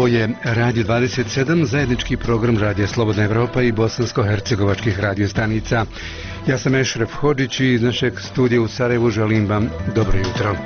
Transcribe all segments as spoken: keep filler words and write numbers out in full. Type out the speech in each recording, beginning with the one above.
Ovo je Radio dvadeset sedam, zajednički program Radija Slobodna Evropa i bosansko-hercegovačkih radiostanica. Ja sam Ešref Hodžić i iz našeg studija u Sarajevu želim vam dobro jutro.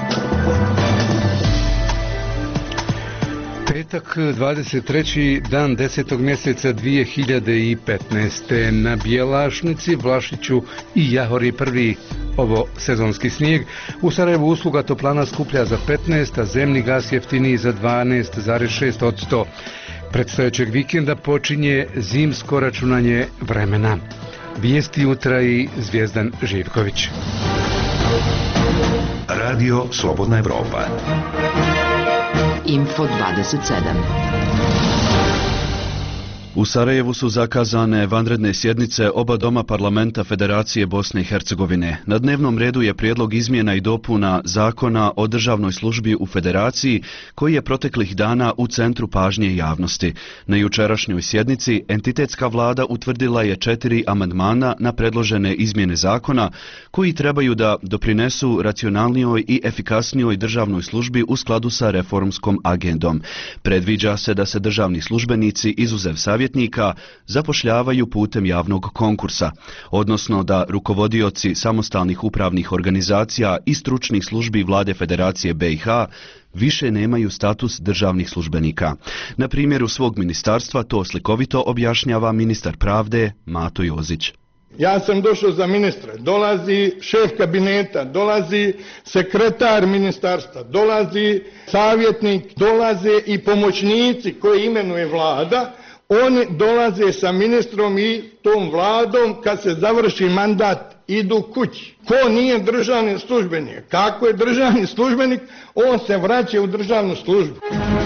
Petak, dvadeset treći dan desetog mjeseca dvije hiljade petnaeste. Na Bjelašnici, Vlašiću i Jahori prvi ovo sezonski snijeg. U Sarajevu usluga toplana skuplja za petnaest, a zemni gas jeftiniji za dvanaest zarez šest posto. Predstojećeg vikenda počinje zimsko računanje vremena. Vijesti jutra i Zvijezdan Živković. Radio Slobodna Evropa. Info dvadeset sedam. U Sarajevu su zakazane vanredne sjednice oba doma parlamenta Federacije Bosne i Hercegovine. Na dnevnom redu je prijedlog izmjena i dopuna Zakona o državnoj službi u Federaciji, koji je proteklih dana u centru pažnje javnosti. Na jučerašnjoj sjednici entitetska vlada utvrdila je četiri amandmana na predložene izmjene zakona, koji trebaju da doprinesu racionalnijoj i efikasnijoj državnoj službi u skladu sa reformskom agendom. Predviđa se da se državni službenici izuzev savjetnika zapošljavaju putem javnog konkursa, odnosno da rukovodioci samostalnih upravnih organizacija i stručnih službi Vlade Federacije B i H više nemaju status državnih službenika. Na primjeru svog ministarstva to slikovito objašnjava ministar pravde Mato Jozić. Ja sam došao za ministra, dolazi šef kabineta, dolazi sekretar ministarstva, dolazi savjetnik, dolaze i pomoćnici koje imenuje vlada. Oni dolaze sa ministrom i tom vladom, kad se završi mandat idu kući. Ko nije državni službenik? Kako je državni službenik? On se vraća u državnu službu.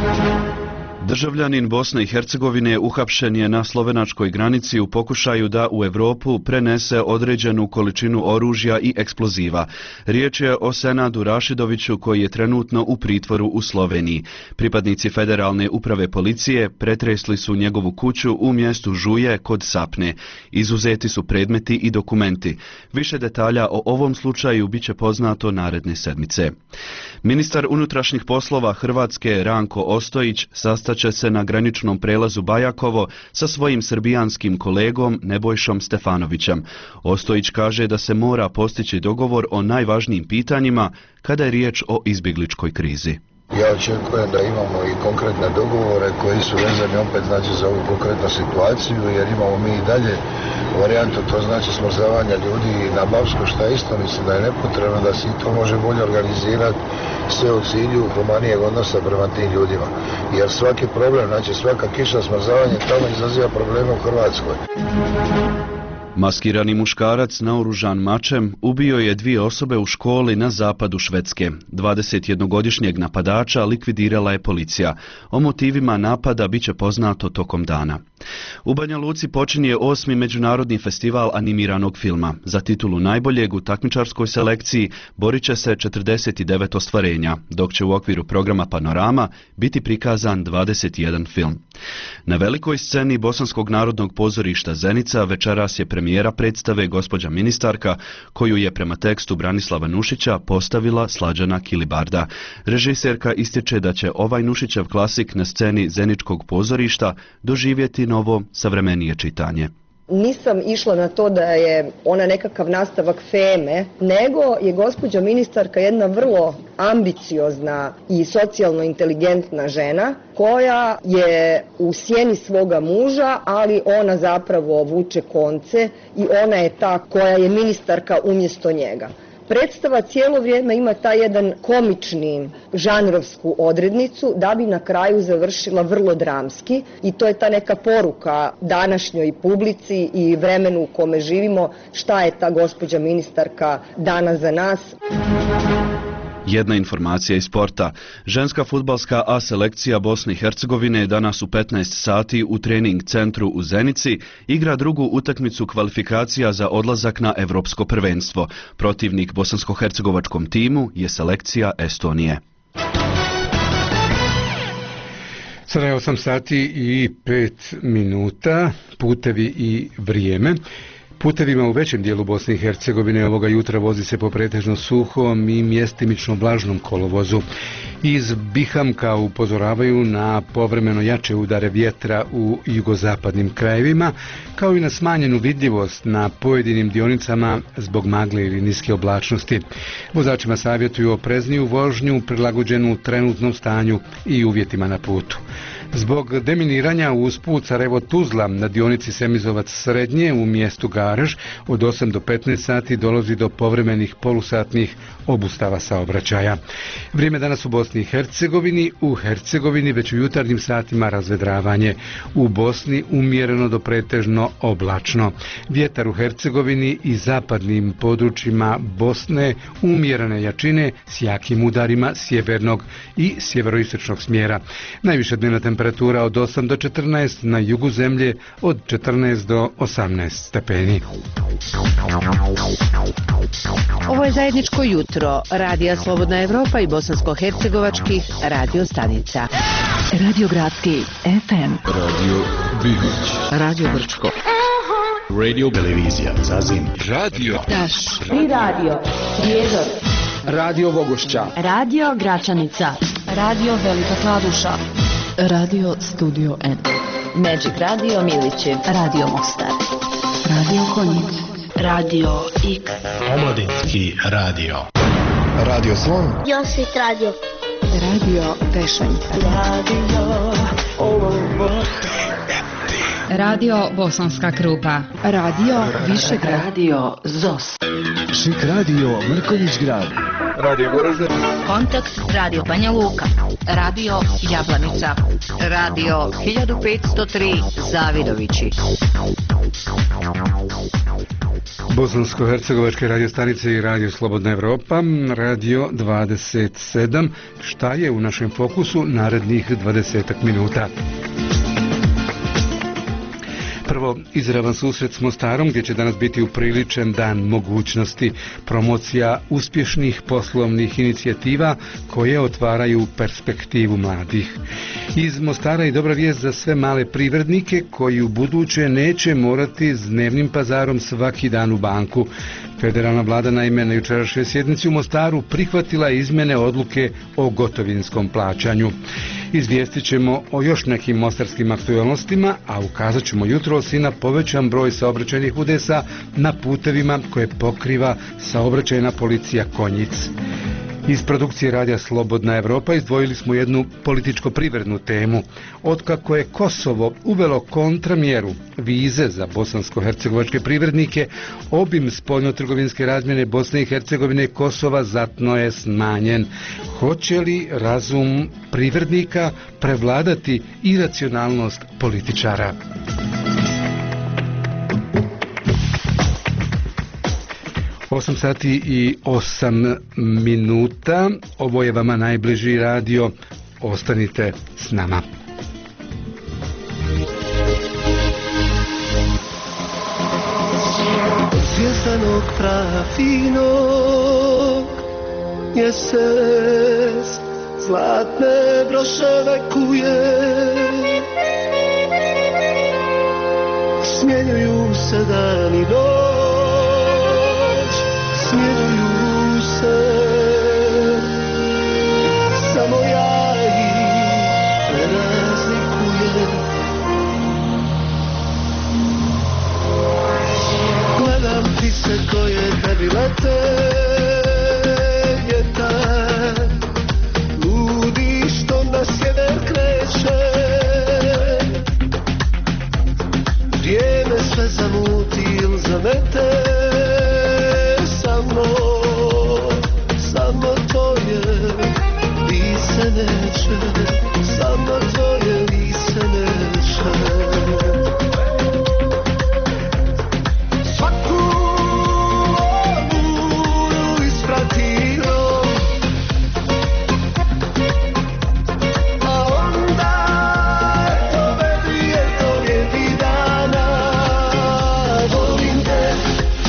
Državljanin Bosne i Hercegovine uhapšen je na slovenačkoj granici u pokušaju da u Europu prenese određenu količinu oružja i eksploziva. Riječ je o Senadu Rašidoviću, koji je trenutno u pritvoru u Sloveniji. Pripadnici Federalne uprave policije pretresli su njegovu kuću u mjestu Žuje kod Sapne. Izuzeti su predmeti i dokumenti. Više detalja o ovom slučaju bit će poznato naredne sedmice. Ministar unutrašnjih poslova Hrvatske Ranko Ostojić sastaće će se na graničnom prelazu Bajakovo sa svojim srbijanskim kolegom Nebojšom Stefanovićem. Ostojić kaže da se mora postići dogovor o najvažnijim pitanjima kada je riječ o izbjegličkoj krizi. Ja očekujem da imamo i konkretne dogovore koji su vezani opet znači za ovu konkretnu situaciju, jer imamo mi i dalje varijantu, to znači smrzavanja ljudi na Bavsko, što je isto, mislim da je nepotrebno, da se i to može bolje organizirati, sve u cilju humanijeg odnosa prema tim ljudima. Jer svaki problem, znači svaka kiša smrzavanja tamo izaziva probleme u Hrvatskoj. Maskirani muškarac naoružan mačem ubio je dvije osobe u školi na zapadu Švedske. dvadesetjednogodišnjeg napadača likvidirala je policija. O motivima napada bit će poznato tokom dana. U Banja Luci počinje osmi međunarodni festival animiranog filma. Za titulu najboljeg u takmičarskoj selekciji borit će se četrdeset devet ostvarenja, dok će u okviru programa Panorama biti prikazan dvadeset jedan film. Na velikoj sceni Bosanskog narodnog pozorišta Zenica večeras je premijera predstave Gospođa ministarka, koju je prema tekstu Branislava Nušića postavila Slađana Kilibarda. Režiserka ističe da će ovaj Nušićev klasik na sceni Zeničkog pozorišta doživjeti novo, savremenije čitanje. Nisam išla na to da je ona nekakav nastavak Feme, nego je Gospođa ministarka jedna vrlo ambiciozna i socijalno inteligentna žena koja je u sjeni svoga muža, ali ona zapravo vuče konce i ona je ta koja je ministarka umjesto njega. Predstava cijelo vrijeme ima taj jedan komični žanrovsku odrednicu da bi na kraju završila vrlo dramski i to je ta neka poruka današnjoj publici i vremenu u kome živimo, šta je ta gospođa ministarka danas za nas. Jedna informacija iz sporta. Ženska fudbalska A selekcija Bosne i Hercegovine danas u petnaest sati u trening centru u Zenici igra drugu utakmicu kvalifikacija za odlazak na Evropsko prvenstvo. Protivnik bosansko-hercegovačkom timu je selekcija Estonije. Sada je osam sati i pet minuta, putevi i vrijeme. Putevima u većem dijelu Bosne i Hercegovine ovoga jutra vozi se po pretežno suhom i mjestimično vlažnom kolovozu. Iz Bihamka upozoravaju na povremeno jače udare vjetra u jugozapadnim krajevima, kao i na smanjenu vidljivost na pojedinim dionicama zbog magle ili niske oblačnosti. Vozačima savjetuju oprezniju vožnju prilagođenu trenutnom stanju i uvjetima na putu. Zbog deminiranja usput Sarajevo-Tuzla na dionici Semizovac-Srednje u mjestu Garež od osam do petnaest sati dolazi do povremenih polusatnih obustava saobraćaja. Vrijeme danas u Bosni i Hercegovini, u Hercegovini već u jutarnjim satima razvedravanje, u Bosni umjereno do pretežno oblačno. Vjetar u Hercegovini i zapadnim područjima Bosne umjerene jačine s jakim udarima sjevernog i sjeveroistočnog smjera. Najviša dnevna temperatura od osam do četrnaest, na jugu zemlje od četrnaest do osamnaest stepeni. Ovo je zajedničko jutro Radija Slobodna Evropa i bosansko-hercegovačkih radio stanica. Radio Gradski F M, Radio Bihoć, Radio Brčko, Radio Televizija Zazim, Radio Taš i Radio Prijedor, Radio Vogošća, Radio Gračanica, Radio Velika Kladuša, Radio Studio N, Magic Radio Milići, Radio Mostar, Radio Konjic, Radio X, Omladinski radio, Radio Slon, Josvit Radio, Radio Tešanj, Radio Radio Bosanska Krupa, Radio Višegrad, Radio Zos, Šik Radio Mrkonjić Grad, Radio Goražde, Kontakt Radio Banja Luka, Radio Jablanica, Radio hiljadu petsto tri Zavidovići, Bosansko-hercegovačke radio stanice i Radio Slobodna Evropa, Radio dvadeset sedam. Šta je u našem fokusu narednih dvadeset minuta? Prvo, izravan susret s Mostarom, gdje će danas biti upriličen dan mogućnosti, promocija uspješnih poslovnih inicijativa koje otvaraju perspektivu mladih. Iz Mostara i dobra vijest za sve male privrednike koji u buduće neće morati s dnevnim pazarom svaki dan u banku. Federalna vlada naime na jučerašnjoj sjednici u Mostaru prihvatila izmjene odluke o gotovinskom plaćanju. Izvijestit ćemo o još nekim mostarskim aktualnostima, a ukazat ćemo jutros i na povećan broj saobraćajnih udesa na putevima koje pokriva saobraćajna policija Konjic. Iz produkcije Radija Slobodna Evropa izdvojili smo jednu političko-privrednu temu. Otkako je Kosovo uvelo kontramjeru vize za bosansko-hercegovačke privrednike, obim spoljnotrgovinske razmjene Bosne i Hercegovine i Kosova znatno je smanjen. Hoće li razum privrednika prevladati iracionalnost političara? osam sati i osam minuta. Ovo je vama najbliži radio. Ostanite s nama. Zvjezdanog prafinog mjesec zlatne broševe kuje, smjenjuju se dan i noć, smjenjuju se, samo ja ih ne razlikujem. Gledam ptice koje tebi lete, vjetar ludi što na sjever kreće, vrijeme sve zamuti ili zamete. Samo, samo to je lice neće, samo to je lice neće. Svaku oluju ispratio, a onda eto vedi, eto vidi dana. Volim te,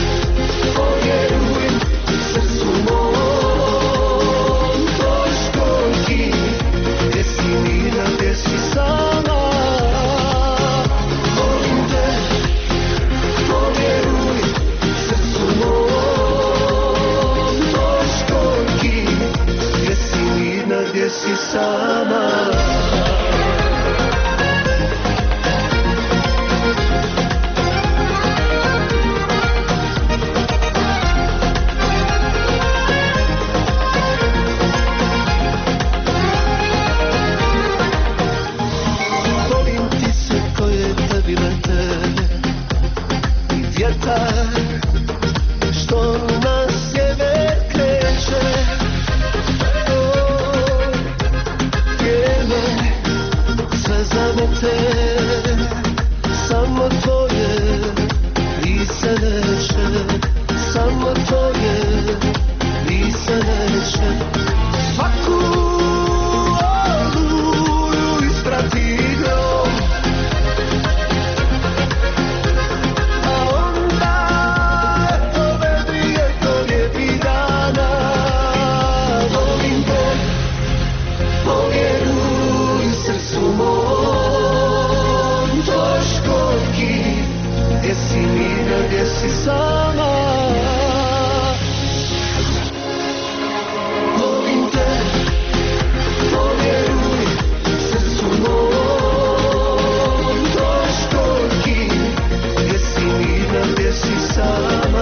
si sama. Volim te, povjeruj, srcu mom, troškoljki, gdje si mirna, gdje si sama.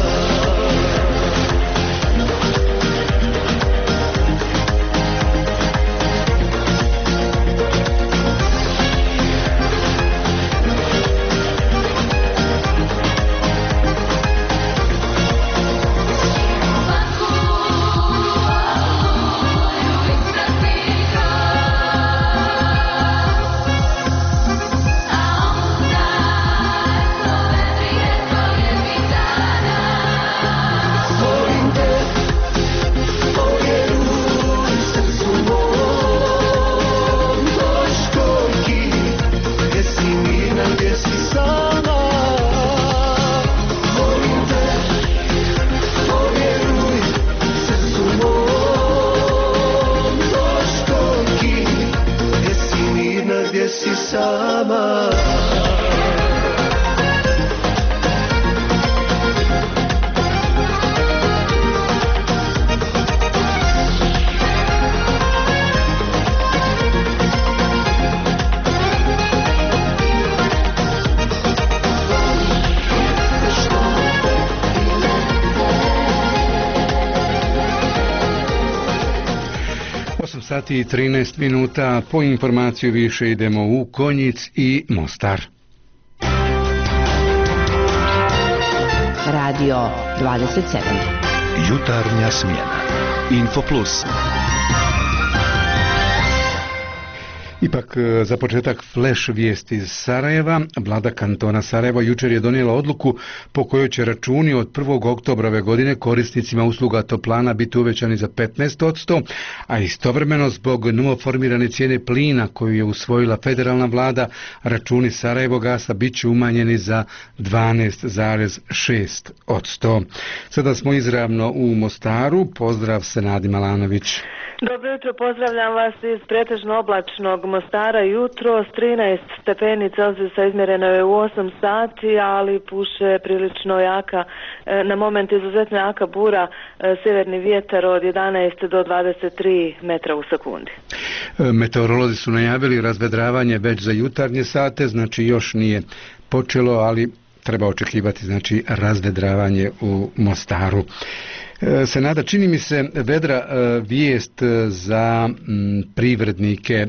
sati i trinaest minuta, po informaciju više idemo u Konjic i Mostar. Radio dvadeset sedam. Jutarnja smjena. Info Plus. Ipak za početak flash vijesti iz Sarajeva. Vlada kantona Sarajeva jučer je donijela odluku po kojoj će računi od prvog oktobra ove godine korisnicima usluga toplana biti uvećani za petnaest posto, a istovremeno zbog novoformirane cijene plina koju je usvojila federalna vlada, računi Sarajevogasa bit će umanjeni za dvanaest zarez šest posto. Sada smo izravno u Mostaru. Pozdrav, Senadi Malanović. Dobro jutro, pozdravljam vas iz pretežno oblačnog Mostara. Jutro s trinaest stepeni Celzijusa izmjereno je u osam sati, ali puše prilično jaka, na moment izuzetno jaka bura, sjeverni vjetar od jedanaest do dvadeset tri metra u sekundi. Meteorolozi su najavili razvedravanje već za jutarnje sate, znači još nije počelo, ali treba očekivati znači razvedravanje u Mostaru. Senada, čini mi se vedra vijest za privrednike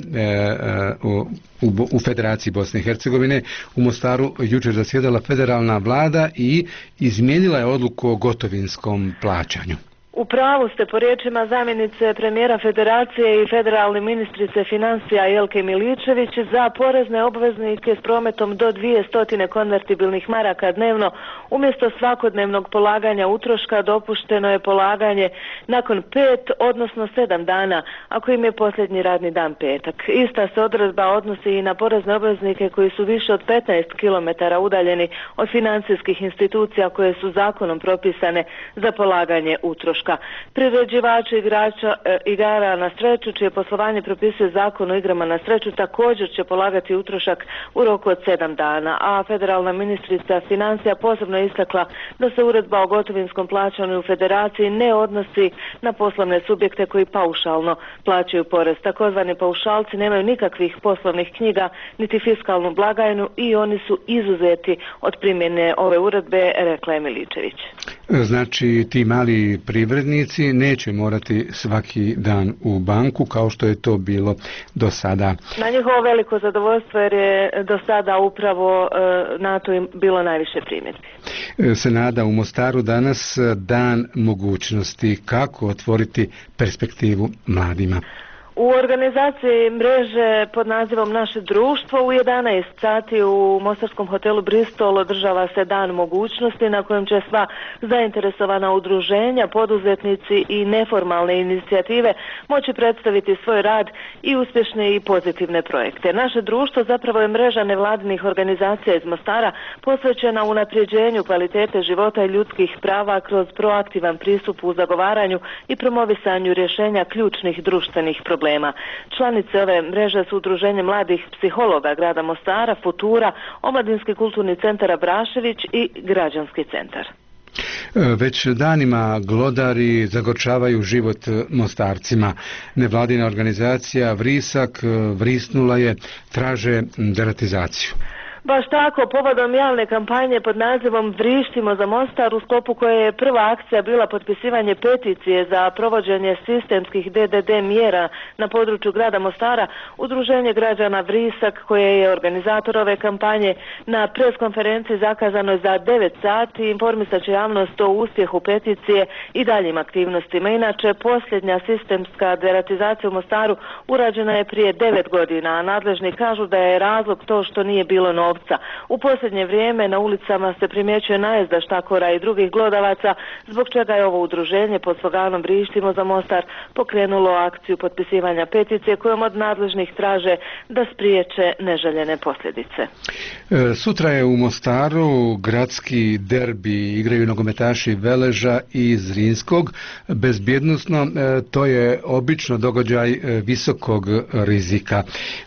u, u Federaciji Bosne i Hercegovine. U Mostaru jučer zasjedala federalna vlada i izmijenila je odluku o gotovinskom plaćanju. U pravu ste, po riječima zamjenice premijera Federacije i federalne ministrice financija Jelke Miličević, za porezne obveznike s prometom do dvjesto konvertibilnih maraka dnevno, umjesto svakodnevnog polaganja utroška dopušteno je polaganje nakon pet, odnosno sedam dana, ako im je posljednji radni dan petak. Ista se odredba odnosi i na porezne obveznike koji su više od petnaest kilometara udaljeni od financijskih institucija koje su zakonom propisane za polaganje utroška. Priređivači igrača, e, igara na sreću, čije poslovanje propisuje zakon o igrama na sreću, također će polagati utrošak u roku od sedam dana, a federalna ministrica financija posebno istakla da se uredba o gotovinskom plaćanju u Federaciji ne odnosi na poslovne subjekte koji paušalno plaćaju porez. Takozvani paušalci nemaju nikakvih poslovnih knjiga niti fiskalnu blagajnu i oni su izuzeti od primjene ove uredbe, rekla je Miličević. Znači ti mali privrednici neće morati svaki dan u banku kao što je to bilo do sada. Na njihovo veliko zadovoljstvo jer je do sada upravo na to im bilo najviše primjedbi. Senada, u Mostaru danas dan mogućnosti. Kako otvoriti perspektivu mladima? U organizaciji mreže pod nazivom Naše društvo u jedanaest sati u mostarskom hotelu Bristol održava se dan mogućnosti na kojem će sva zainteresovana udruženja, poduzetnici i neformalne inicijative moći predstaviti svoj rad i uspješne i pozitivne projekte. Naše društvo zapravo je mreža nevladinih organizacija iz Mostara posvećena unapređenju kvalitete života i ljudskih prava kroz proaktivan pristup u zagovaranju i promovisanju rješenja ključnih društvenih problema. problema. Članice ove mreže su Udruženje mladih psihologa grada Mostara, Futura, Omladinski kulturni centar Abrašević i Građanski centar. Već danima glodari zagorčavaju život Mostarcima. Nevladina organizacija Vrisak vrisnula je, traže deratizaciju. Baš tako, povodom javne kampanje pod nazivom Vrištimo za Mostar, u sklopu koje je prva akcija bila potpisivanje peticije za provođenje sistemskih D D D mjera na području grada Mostara, Udruženje građana Vrisak, koje je organizator ove kampanje, na preskonferenciji zakazano za devet sati informisat će javnost o uspjehu peticije i daljim aktivnostima. Inače, posljednja sistemska deratizacija u Mostaru urađena je prije devet godina, a nadležni kažu da je razlog to što nije bilo novca. U posljednje vrijeme na ulicama se primjećuje najezda štakora i drugih glodavaca, zbog čega je ovo udruženje pod sloganom Vrištimo za Mostar pokrenulo akciju potpisivanja peticije kojom od nadležnih traže da spriječe neželjene posljedice. E, sutra je u Mostaru gradski derbi, igraju nogometaši Veleža i Zrinskog. Bezbjednosno, e, to je obično događaj e, visokog rizika.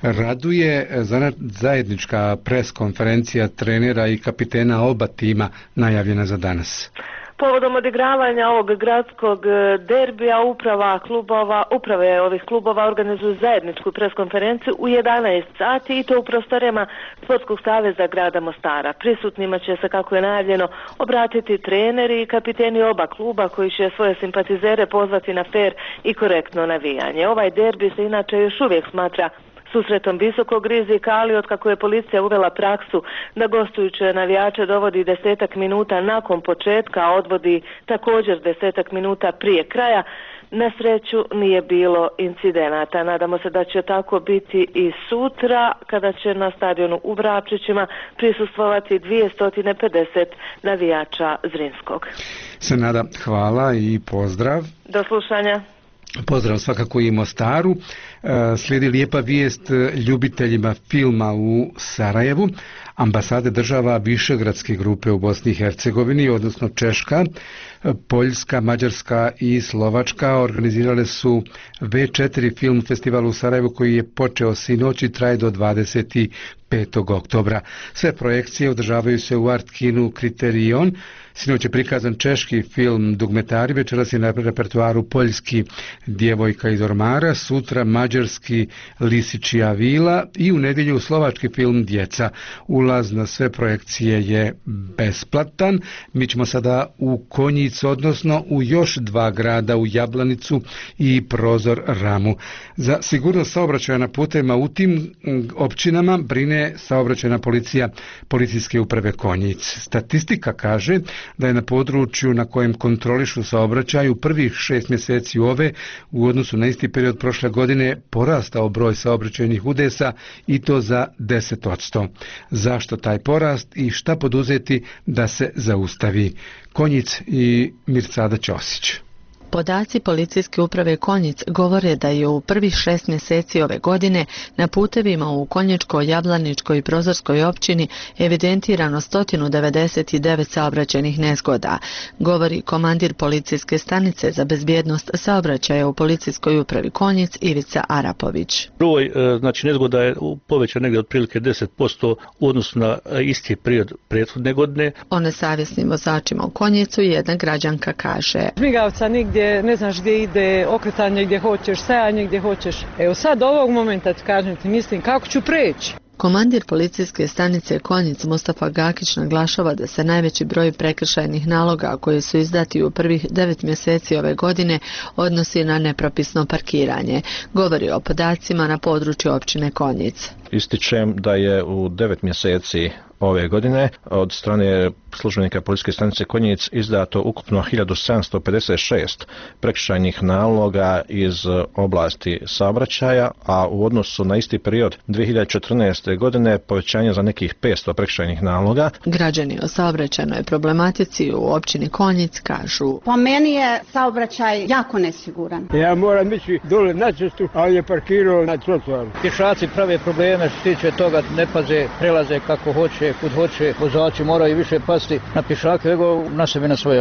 Raduje za zajednička pres konferencija trenera i kapitena oba tima najavljena za danas. Povodom odigravanja ovog gradskog derbija uprava klubova, uprave ovih klubova organizuju zajedničku preskonferenciju u jedanaest sati i to u prostorima Sportskog saveza grada Mostara. Prisutnima će se, kako je najavljeno, obratiti treneri i kapiteni oba kluba koji će svoje simpatizere pozvati na fer i korektno navijanje. Ovaj derbi se inače još uvijek smatra susretom visokog rizika, ali otkako je policija uvela praksu da gostujuće navijače dovodi desetak minuta nakon početka, a odvodi također desetak minuta prije kraja, na sreću nije bilo incidenata. Nadamo se da će tako biti i sutra, kada će na stadionu u Vrapčićima prisustvovati dvjesto pedeset navijača Zrinskog. Senada, hvala i pozdrav. Do slušanja. Pozdrav svakako i Mostaru. Slijedi lijepa vijest ljubiteljima filma u Sarajevu. Ambasade država Višegradske grupe u Bosni i Hercegovini, odnosno Češka, Poljska, Mađarska i Slovačka organizirale su V četiri film festival u Sarajevu koji je počeo sinoć i traje do dvadeset petog oktobra. Sve projekcije održavaju se u Art kinu Kriterion. Sinoć je prikazan češki film Dugmetari, večeras je na repertoaru poljski Djevojka iz ormara, sutra mađarski Lisičija vila i u nedjelju slovački film Djeca. Ulaz na sve projekcije je besplatan. Mi ćemo sada u Konjic, odnosno u još dva grada, u Jablanicu i Prozor Ramu. Za sigurnost saobraćaja na putevima u tim općinama brine saobraćajna policija policijske uprave Konjic. Statistika kaže da je na području na kojem kontrolišu saobraćaj u prvih šest mjeseci ove u odnosu na isti period prošle godine porastao broj saobraćajnih udesa i to za deset posto. Zašto taj porast i šta poduzeti da se zaustavi? Konjic i Mircada Ćosić. Podaci policijske uprave Konjic govore da je u prvih šest mjeseci ove godine na putevima u Konjičkoj, Jablaničkoj i Prozorskoj općini evidentirano sto devedeset devet saobraćajnih nezgoda, govori komandir policijske stanice za bezbjednost saobraćaja u policijskoj upravi Konjic Ivica Arapović. Broj znači nezgoda je povećan negdje otprilike deset posto u odnosu na isti period prethodne godine. O nesavjesnim vozačima u Konjicu jedna građanka kaže: Žmigavca nigdje, ne znaš gdje ide, okretanje gdje hoćeš, stajanje gdje hoćeš. Evo sad ovog momenta kažem ti, mislim kako ću preći. Komandir policijske stanice Konjic Mustafa Gakić naglašava da se najveći broj prekršajnih naloga koji su izdati u prvih devet mjeseci ove godine odnosi na nepropisno parkiranje. Govori o podacima na području općine Konjic. Ističem da je u devet mjeseci ove godine od strane službenika policijske stanice Konjic izdato ukupno hiljadu sedamsto pedeset šest prekršajnih naloga iz oblasti saobraćaja, a u odnosu na isti period dvije hiljade četrnaeste. godine povećanje za nekih petsto prekršajnih naloga. Građani o saobraćajnoj problematici u općini Konjic kažu: Po meni je saobraćaj jako nesiguran. Ja moram ići dole na cestu, ali je parkirao na trotoaru. Pješaci prave probleme što se tiče toga, ne paze, prelaze kako hoće, kud hoće, vozači moraju više pasti na pješake nego na sebe na svoje auto.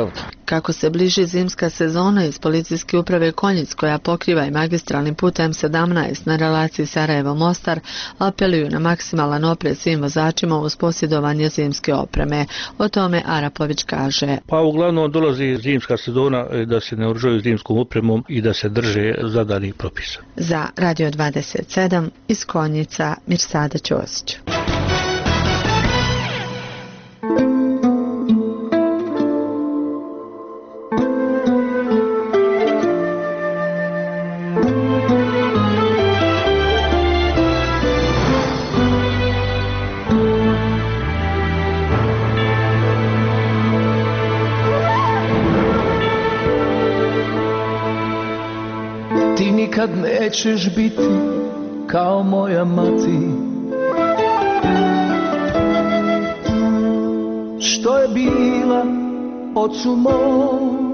Kako se bliži zimska sezona, iz policijske uprave Konjic, koja pokriva i magistralni put M sedamnaest na relaciji Sarajevo-Mostar, apeluju na maksimalan oprez svim vozačima uz posjedovanje zimske opreme. O tome Arapović kaže: Pa uglavnom dolazi zimska sezona, da se ne oružaju zimskom opremom i da se drže zadanih propisa. Za Radio dvadeset sedam iz Konjica, Mirsada Ćosić. Nikad nećeš biti kao moja mati, što je bila ocu mom,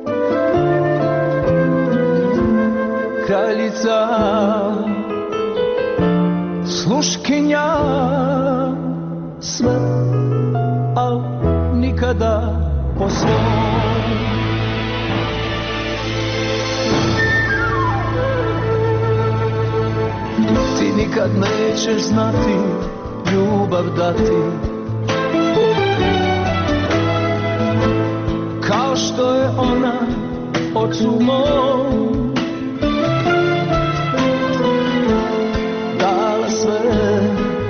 kraljica, sluškinja, sve, al nikada po svom. Nikad nećeš znati ljubav dati, kao što je ona ocu mom dala sve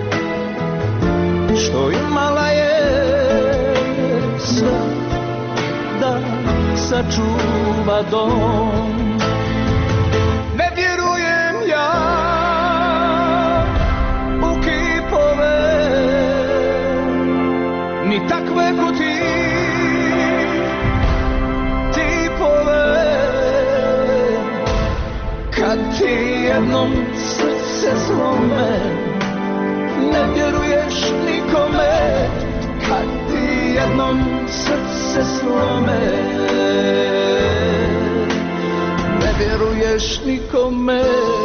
što imala je, sve da sačuva dom. Ne vjerujem ja ni takve ko ti, tipove, kad ti jednom srce slome, ne vjeruješ nikome, kad ti jednom srce slome, ne vjeruješ nikome.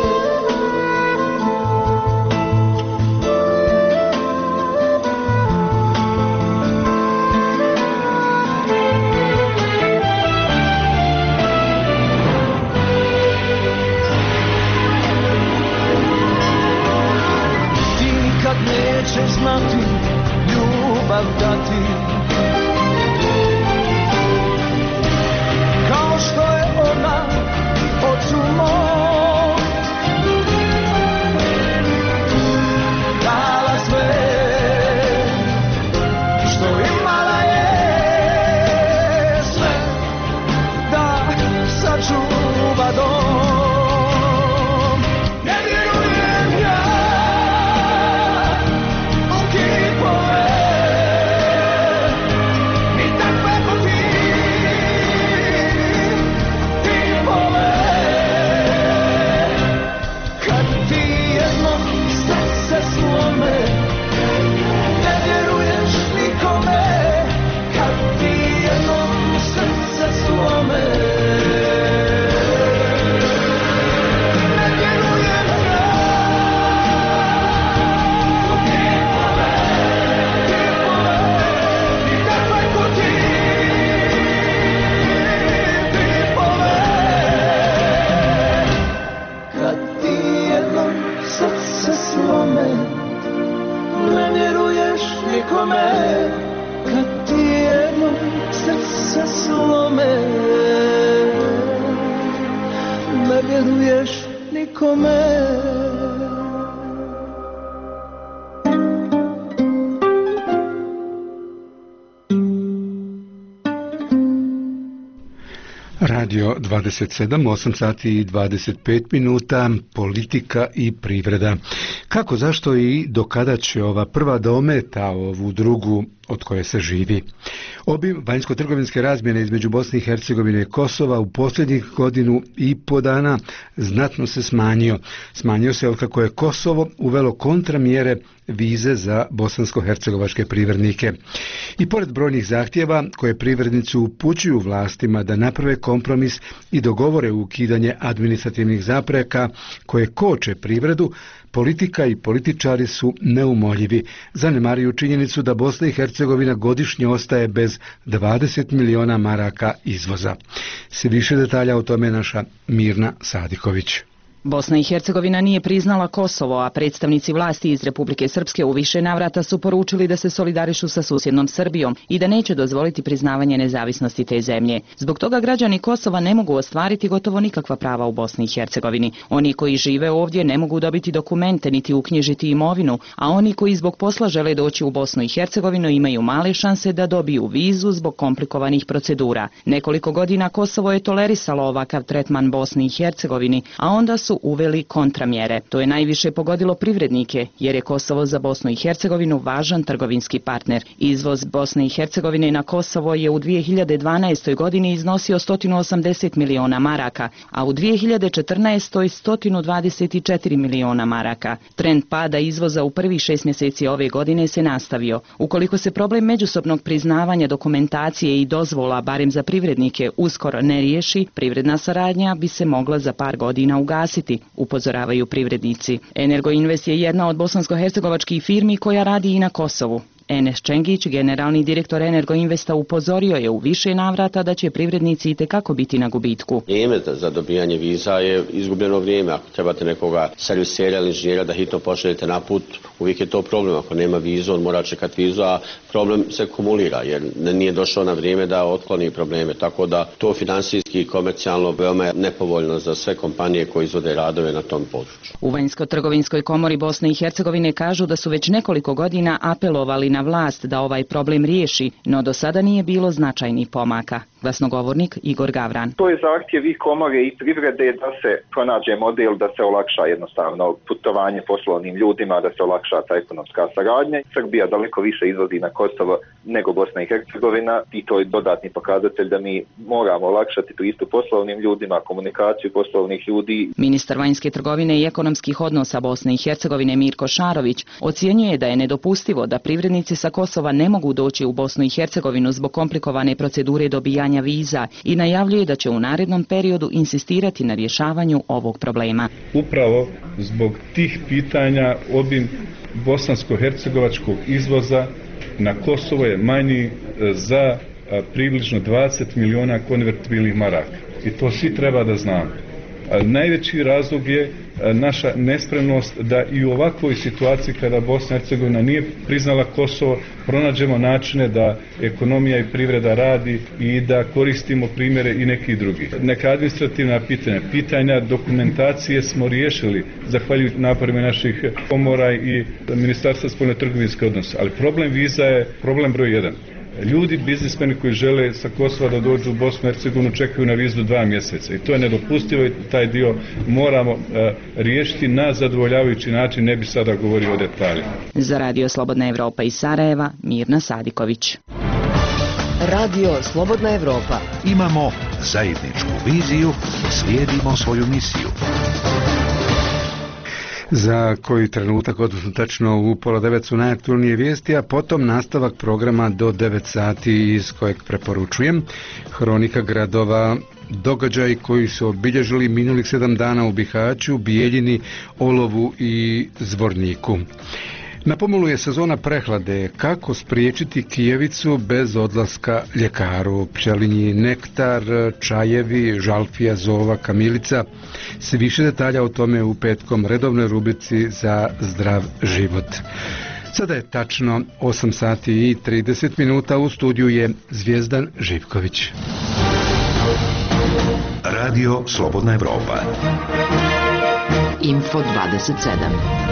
Nećeš znati ljubav dati, kao što je ona ocu mom dala sve što imala je, sve da sačuva dom. Kad ti jednom srce slome, ne vjeruješ nikome. Radio dvadeset sedam, osam sati i dvadeset pet minuta, politika i privreda. Kako, zašto i do kada će ova prva da ometa ovu drugu od koje se živi? Obim vanjsko-trgovinske razmjene između Bosne i Hercegovine i Kosova u posljednjih godinu i po dana znatno se smanjio. Smanjio se otkako je Kosovo uvelo kontramjere vize za bosansko-hercegovačke privrednike. I pored brojnih zahtjeva koje privrednici upućuju vlastima da naprave kompromis i dogovore ukidanje administrativnih zapreka koje koče privredu, politika i političari su neumoljivi. Zanemaruju činjenicu da Bosna i Hercegovina godišnje ostaje bez dvadeset miliona maraka izvoza. Sve više detalja o tome naša Mirna Sadiković. Bosna i Hercegovina nije priznala Kosovo, a predstavnici vlasti iz Republike Srpske u više navrata su poručili da se solidarišu sa susjednom Srbijom i da neće dozvoliti priznavanje nezavisnosti te zemlje. Zbog toga građani Kosova ne mogu ostvariti gotovo nikakva prava u Bosni i Hercegovini. Oni koji žive ovdje ne mogu dobiti dokumente niti uknjižiti imovinu, a oni koji zbog posla žele doći u Bosnu i Hercegovinu imaju male šanse da dobiju vizu zbog komplikovanih procedura. Nekoliko godina Kosovo je tolerisalo ovakav tretman Bosni i Hercegovini, a onda su uveli kontramjere. To je najviše pogodilo privrednike, jer je Kosovo za Bosnu i Hercegovinu važan trgovinski partner. Izvoz Bosne i Hercegovine na Kosovo je u dvije hiljade dvanaestoj. godini iznosio sto osamdeset miliona maraka, a u dvije hiljade četrnaestoj. sto dvadeset četiri miliona maraka. Trend pada izvoza u prvih šest mjeseci ove godine se nastavio. Ukoliko se problem međusobnog priznavanja dokumentacije i dozvola, barem za privrednike, uskoro ne riješi, privredna saradnja bi se mogla za par godina ugasiti, upozoravaju privrednici. Energoinvest je jedna od bosansko-hercegovačkih firmi koja radi i na Kosovu. Enes Čengić, generalni direktor Energoinvesta, upozorio je u više navrata da će privrednici itekako biti na gubitku. Vrijeme za dobijanje viza je izgubljeno vrijeme. Ako trebate nekoga servisera ili inženjera da hitno pošaljete na put, uvijek je to problem. Ako nema vizu, on mora čekati vizu, a problem se kumulira jer nije došao na vrijeme da otkloni probleme. Tako da to finansijski i komercijalno veoma je nepovoljno za sve kompanije koje izvode radove na tom području. U Vanjsko-trgovinskoj komori Bosne i Hercegovine kažu da su već nekoliko godina apelovali na vlast da ovaj problem riješi, no do sada nije bilo značajnih pomaka. Glasnogovornik Igor Gavran. To je zahtjev i komore i privrede da se pronađe model da se olakša jednostavno putovanje poslovnim ljudima, da se olakša ta ekonomska saradnja. Srbija daleko više izvozi na Kosovo nego Bosna i Hercegovina i to je dodatni pokazatelj da mi moramo olakšati pristup poslovnim ljudima, komunikaciju poslovnih ljudi. Ministar vanjske trgovine i ekonomskih odnosa Bosne i Hercegovine Mirko Šarović ocjenjuje da je nedopustivo da privrednici sa Kosova ne mogu doći u Bosnu i Hercegovinu zbog komplikovane procedure dobijanja viza i najavljuje da će u narednom periodu insistirati na rješavanju ovog problema. Upravo zbog tih pitanja obim bosansko-hercegovačkog izvoza na Kosovo je manji za približno dvadeset miliona konvertibilnih maraka. I to svi treba da znamo. Najveći razlog je naša nespremnost da i u ovakvoj situaciji kada Bosna i Hercegovina nije priznala Kosovo, pronađemo načine da ekonomija i privreda radi i da koristimo primjere i neki drugi. Neka administrativna pitanja, pitanja dokumentacije smo riješili zahvaljujući naporima naših komora i Ministarstva spoljnotrgovinskih odnosa, ali problem viza je problem broj jedan. Ljudi, biznismeni koji žele sa Kosova da dođu u Bosnu i Hercegovinu čekaju na vizu dva mjeseca i to je nedopustivo i taj dio moramo uh, riješiti na zadovoljavajući način, ne bi sada govorio o detaljima. Za Radio Slobodna Evropa iz Sarajeva, Mirna Sadiković. Radio Slobodna Evropa. Imamo zajedničku viziju, slijedimo svoju misiju. Za koji trenutak, odnosno tačno u pola devet su najaktualnije vijesti, a potom nastavak programa do devet sati iz kojeg preporučujem. Hronika gradova, događaji koji su obilježili minulih sedam dana u Bihaću, Bijeljini, Olovu i Zvorniku. Na pomolu je sezona prehlade. Kako spriječiti kijevicu bez odlaska ljekaru? Pčelinji nektar, čajevi, žalfija, zova, kamilica. Sve više detalja o tome u petkom redovnoj rubrici za zdrav život. Sada je tačno osam sati i trideset minuta. U studiju je Zvijezdan Živković. Radio Slobodna Evropa. Info dvadeset sedam.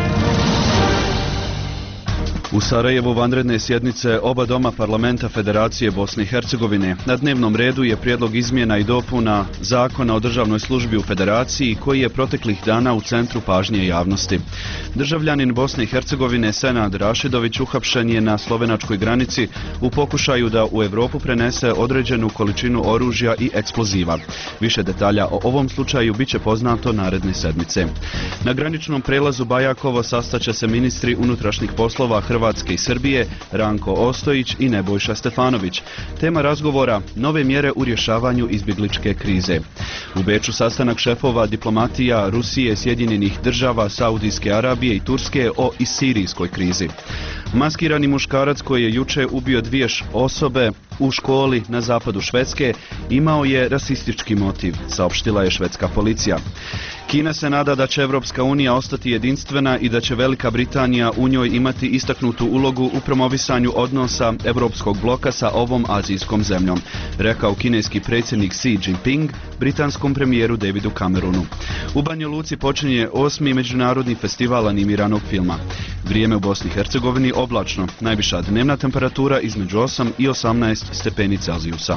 U Sarajevu vanredne sjednice oba doma parlamenta Federacije Bosne i Hercegovine. Na dnevnom redu je prijedlog izmjena i dopuna Zakona o državnoj službi u Federaciji koji je proteklih dana u centru pažnje javnosti. Državljanin Bosne i Hercegovine Senad Rašidović uhapšen je na slovenačkoj granici u pokušaju da u Europu prenese određenu količinu oružja i eksploziva. Više detalja o ovom slučaju biće poznato naredne sedmice. Na graničnom prelazu Bajakovo sastaće se ministri unutrašnjih poslova Hrvatske Hrvatske i Srbije, Ranko Ostojić i Nebojša Stefanović. Tema razgovora: nove mjere u rješavanju izbjegličke krize. U Beču sastanak šefova diplomatija Rusije, Sjedinjenih država, Saudijske Arabije i Turske o i sirijskoj krizi. Maskirani muškarac koji je juče ubio dvije osobe u školi na zapadu Švedske imao je rasistički motiv, saopštila je švedska policija. Kina se nada da će Evropska unija ostati jedinstvena i da će Velika Britanija u njoj imati istaknutu ulogu u promovisanju odnosa Evropskog bloka sa ovom azijskom zemljom, rekao kineski predsjednik Xi Jinping britanskom premijeru Davidu Cameronu. U Banja Luci počinje osmi međunarodni festival animiranog filma. Vrijeme u Bosni i Hercegovini oblačno, najviša dnevna temperatura između osam i osamnaest stepeni Celzijusa.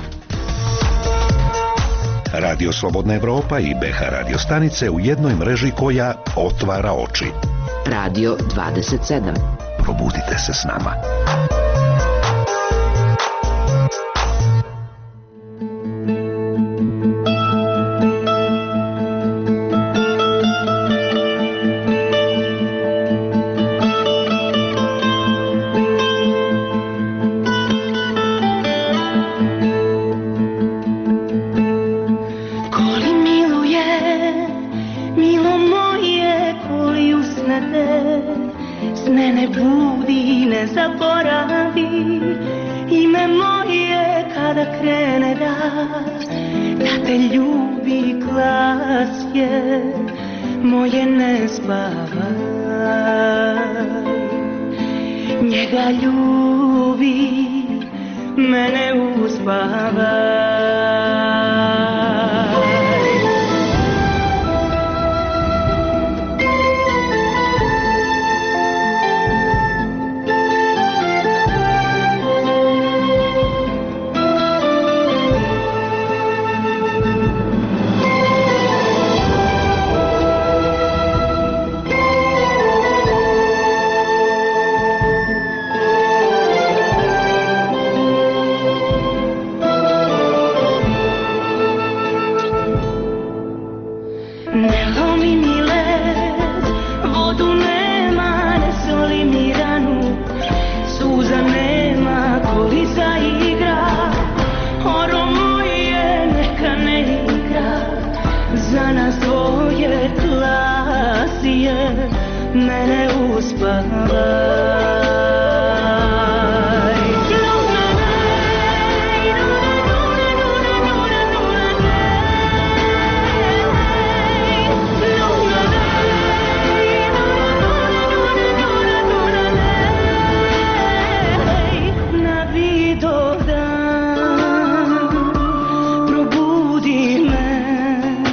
Radio Slobodna Evropa i B H radio stanice u jednoj mreži koja otvara oči. Radio dvadeset sedam. Probudite se s nama. Moje ne spavaj, njega ljubi, mene uspavaj. Mene uspavaj. Na Vidovdan probudi me,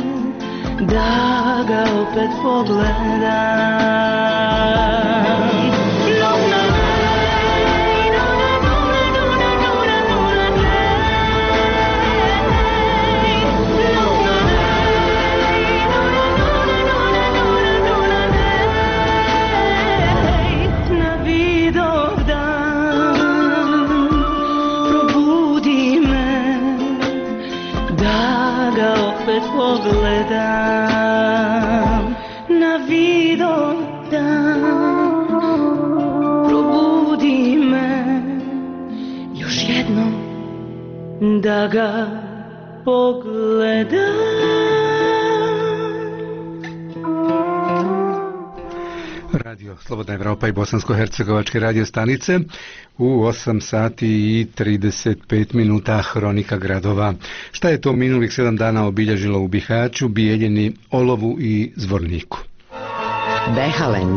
da ga opet pogledam. Pogledam na Vidovdan, probudi me još jednom da ga pogledam. Radio Slobodna Evropa i bosansko-hercegovačke radio stanice u osam sati i trideset pet minuta, hronika gradova. Šta je to minulih sedam dana obilježilo u Bihaću, Bijeljini, Olovu i Zvorniku? Behalend.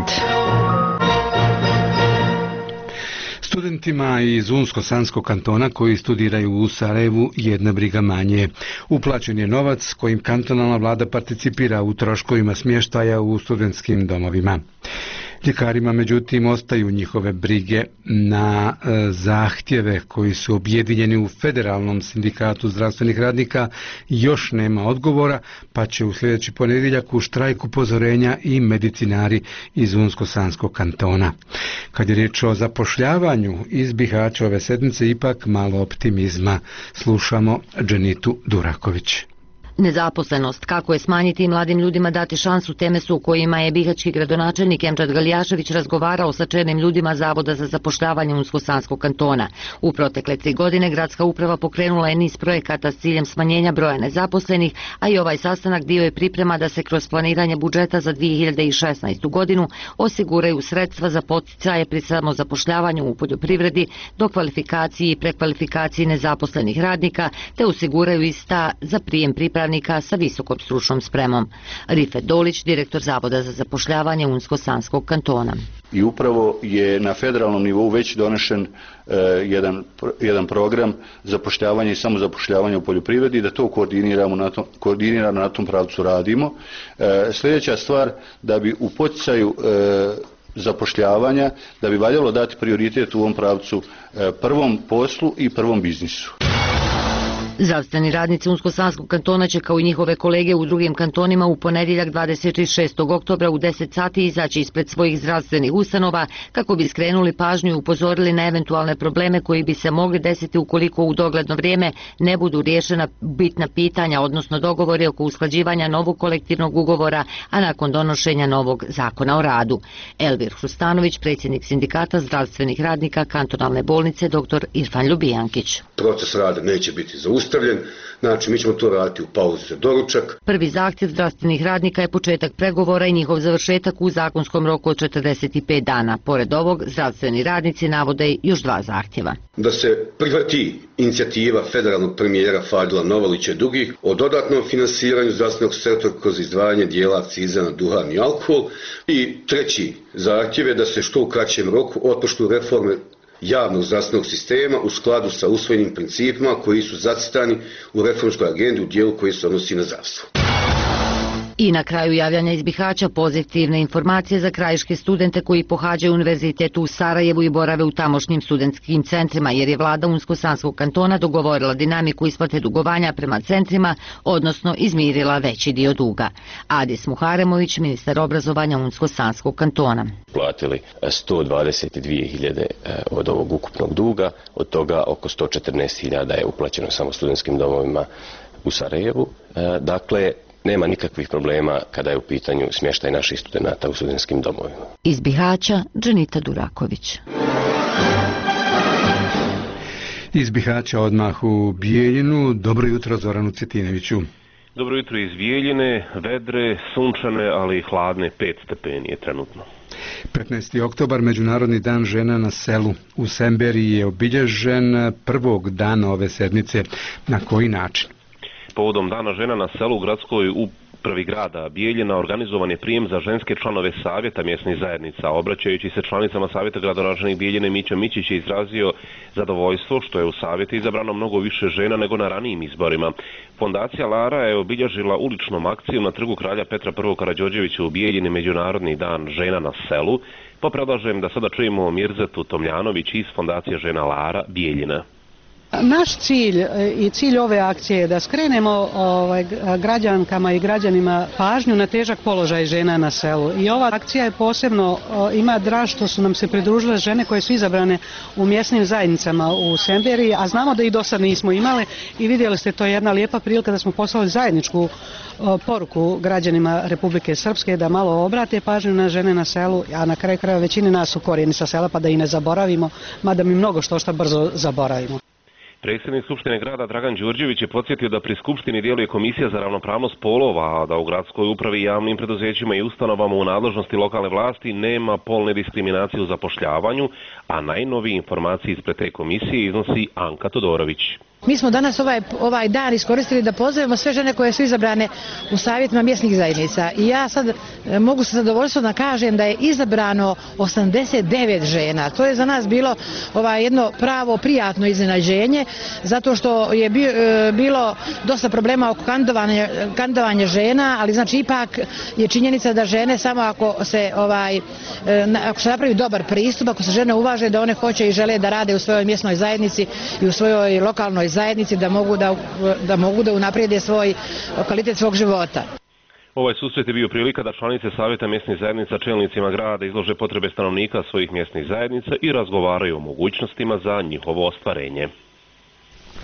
Studentima iz Unsko-Sanskog kantona koji studiraju u Sarajevu jedna briga manje. Uplaćen je novac kojim kantonalna vlada participira u troškovima smještaja u studentskim domovima. Ljekarima, međutim, ostaju njihove brige na e, zahtjeve koji su objedinjeni u Federalnom sindikatu zdravstvenih radnika. Još nema odgovora, pa će u sljedeći ponedjeljak u štrajk upozorenja i medicinari iz Unsko-Sanskog kantona. Kad je riječ o zapošljavanju iz Bihaća ove sedmice, ipak malo optimizma. Slušamo Dženitu Duraković. Nezaposlenost, kako je smanjiti i mladim ljudima dati šansu, teme su u kojima je bihaćki gradonačelnik Emdžad Galjašević razgovarao sa čelnim ljudima Zavoda za zapošljavanje Unsko-Sanskog kantona. U protekle tri godine gradska uprava pokrenula je niz projekata s ciljem smanjenja broja nezaposlenih, a i ovaj sastanak dio je priprema da se kroz planiranje budžeta za dvije hiljade šesnaestu godinu osiguraju sredstva za podsticaje pri samozapošljavanju u poljoprivredi, dokvalifikaciji i prekvalifikaciji nezaposlenih radnika, te osiguraju ista za prijem pripravnika sa visokom stručnom spremom. Rifet Dolić, direktor Zavoda za zapošljavanje Unsko-Sanskog kantona. I upravo je na federalnom nivou već donešen e, jedan, jedan program zapošljavanja i samozapošljavanja u poljoprivredi, da to koordiniramo na tom, koordinirano na tom pravcu radimo. E, sljedeća stvar, da bi u poticaju e, zapošljavanja, da bi valjalo dati prioritet u ovom pravcu e, prvom poslu i prvom biznisu. Zdravstveni radnici Unsko-Sanskog kantona će kao i njihove kolege u drugim kantonima u ponedjeljak dvadeset šestog oktobra u deset sati izaći ispred svojih zdravstvenih ustanova kako bi skrenuli pažnju i upozorili na eventualne probleme koji bi se mogli desiti ukoliko u dogledno vrijeme ne budu riješena bitna pitanja, odnosno dogovori oko usklađivanja novog kolektivnog ugovora, a nakon donošenja novog zakona o radu. Elvir Hrustanović, predsjednik sindikata zdravstvenih radnika kantonalne bolnice dr. Irfan Ljubijankić. Proces rada neće biti zaustavljen. Znači, mi ćemo to raditi u pauzi za doručak. Prvi zahtjev zdravstvenih radnika je početak pregovora i njihov završetak u zakonskom roku od četrdeset pet dana. Pored ovog, zdravstveni radnici navode još dva zahtjeva. Da se prihvati inicijativa federalnog premijera Fadila Novalića i drugih o dodatnom finansiranju zdravstvenog sektora kroz izdvajanje dijela akciza na duhan i alkohol. I treći zahtjev je da se što u kraćem roku otpočnu reforme javnog zdravstvenog sistema u skladu sa usvojenim principima koji su zacrtani u reformskoj agendi u dijelu koji se odnosi na zdravstvo. I na kraju javljanja iz Bihaća pozitivne informacije za krajiške studente koji pohađaju univerzitetu u Sarajevu i borave u tamošnjim studentskim centrima, jer je vlada Unsko-Sanskog kantona dogovorila dinamiku isplate dugovanja prema centrima, odnosno izmirila veći dio duga. Adis Muharemović, ministar obrazovanja Unsko-Sanskog kantona. Platili sto dvadeset dvije hiljade od ovog ukupnog duga, od toga oko sto četrnaest hiljada je uplaćeno samo studentskim domovima u Sarajevu. Dakle, nema nikakvih problema kada je u pitanju smještaj naših studenata u studentskim domovima. Iz Bihaća, Dženita Duraković. Iz Bihaća odmah u Bijeljinu. Dobro jutro Zoranu Cetinoviću. Dobro jutro iz Bijeljine, vedre, sunčane, ali i hladne, pet stepeni je trenutno. petnaesti oktobar, Međunarodni dan žena na selu. U Semberiji je obilježen prvog dana ove sedmice. Na koji način? Povodom Dana žena na selu u gradskoj upravi grada Bijeljina organizovan je prijem za ženske članove savjeta mjesnih zajednica. Obraćajući se članicama savjeta, gradonačelnik Bijeljine Mića Mićić je izrazio zadovoljstvo što je u savjetu izabrano mnogo više žena nego na ranijim izborima. Fondacija Lara je obilježila uličnom akcijom na trgu kralja Petra I. Karađorđevića u Bijeljini Međunarodni dan žena na selu, pa predlažem da sada čujemo Mirzetu Tomljanović iz Fondacije žena Lara Bijeljina. Naš cilj i cilj ove akcije je da skrenemo ovaj, građankama i građanima pažnju na težak položaj žena na selu. I ova akcija je posebno, ima draž što su nam se pridružile žene koje su izabrane u mjesnim zajednicama u Semberiji, a znamo da i do sad nismo imale i vidjeli ste, to je jedna lijepa prilika da smo poslali zajedničku poruku građanima Republike Srpske da malo obrate pažnju na žene na selu, a na kraju krajeva većini nas su korijeni sa sela pa da i ne zaboravimo, mada mi mnogo što što brzo zaboravimo. Predsjednik Skupštine grada Dragan Đurđević je podsjetio da pri Skupštini djeluje Komisija za ravnopravnost polova, a da u gradskoj upravi, javnim preduzećima i ustanovama u nadležnosti lokalne vlasti nema polne diskriminacije u zapošljavanju, a najnovije informacije ispred te komisije iznosi Anka Todorović. Mi smo danas ovaj, ovaj dan iskoristili da pozdravimo sve žene koje su izabrane u savjetima mjesnih zajednica. I ja sad e, mogu sa zadovoljstvom da kažem da je izabrano osamdeset devet žena. To je za nas bilo ovaj, jedno pravo prijatno iznenađenje, zato što je bi, e, bilo dosta problema oko kandidovanja, kandidovanja žena, ali znači ipak je činjenica da žene samo ako se, ovaj, e, ako se napravi dobar pristup, ako se žene uvaže da one hoće i žele da rade u svojoj mjesnoj zajednici i u svojoj lokalnoj zajednici, da mogu da, da mogu da unaprijede svoj kvalitet svog života. Ovaj susret je bio prilika da članice savjeta mjesnih zajednica čelnicima grada izlože potrebe stanovnika svojih mjesnih zajednica i razgovaraju o mogućnostima za njihovo ostvarenje.